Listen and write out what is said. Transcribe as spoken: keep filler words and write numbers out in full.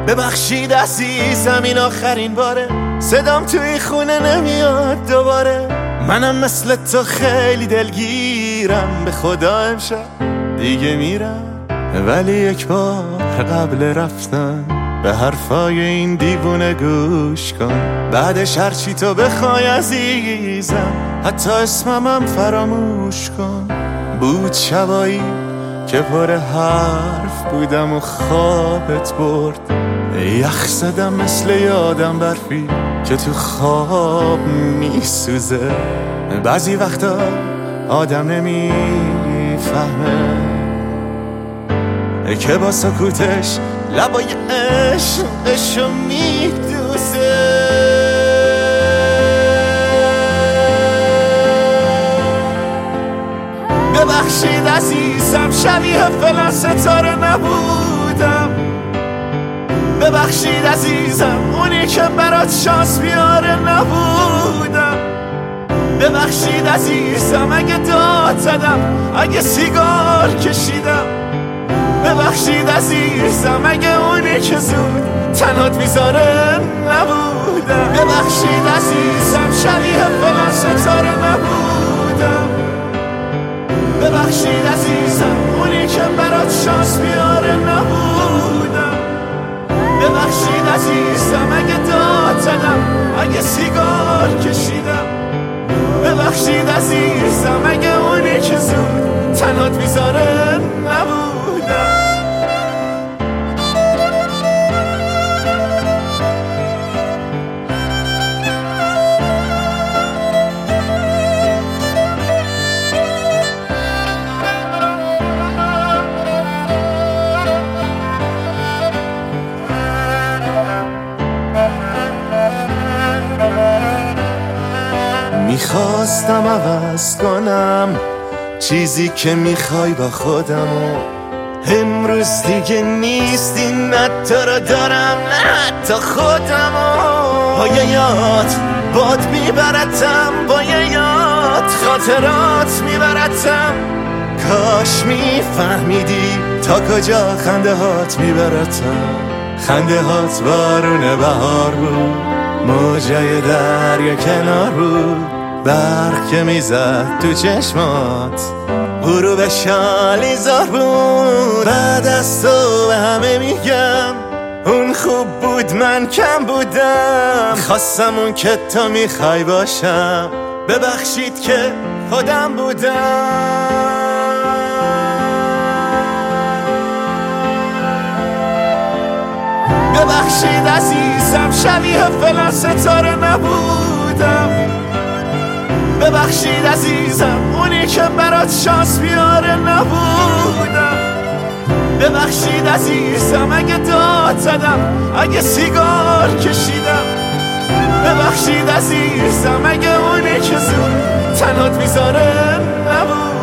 ببخشید عزیزم این آخرین باره، صدام توی خونه نمیاد دوباره. منم مثل تو خیلی دلگیرم، به خدا امشب دیگه میرم. ولی یک بار قبل رفتن به حرفای این دیوونه گوش کن. بعدش هرچی تو بخوای عزیزم، حتی اسممم فراموش کن. بود شبایی که پر حرف بودم و خوابت برد، یخ زدم مثل یادم برفی که تو خواب میسوزه. بعضی وقتا آدم نمیفهمه که با سکوتش لبای عشقشو میدوزه. ببخشید عزیزم شبیه فلان ستاره نبودم. ببخشید عزیزم اونی که برات شانس بیاره نبودم. ببخشید عزیزم اگه داد زدم، اگه سیگار کشیدم. ببخشید عزیزم اگه اونی که زود تنهات میذاره نبودم. ببخشید عزیزم شبیه فلان ستاره نبودم. ببخشید عزیزم اونی که برات شانس بیاره نبودم. ببخشید عزیزم اگه داد زدم، اگه سیگار کشیدم. ببخشید عزیزم اگه اونی که زود تنهات میذاره نبودم. میخواستم عوض کنم چیزی که میخوای با خودم، و امروز دیگه نیستی، نه تو رو دارم نه حتی خودم. با یه یاد باد میبرتم، با یه یاد خاطرات میبرتم. کاش میفهمیدی تا کجا خنده هات میبرتم. خنده هات بارون بهار بود، موجای دریا کنار بود. برق که میزد تو چشمات، غروب شالیزار بود. بعد از تو به همه میگم اون خوب بود من کم بودم. خواستم اون که تو میخوای باشم، ببخشید که خودم بودم. ببخشید عزیزم شبیه فلان ستاره نبودم. ببخشید عزیزم اونی که برات شانس بیاره نبودم. ببخشید عزیزم اگه داد زدم، اگه سیگار کشیدم. ببخشید عزیزم اگه اونی که زود تنهات میذاره نبودم.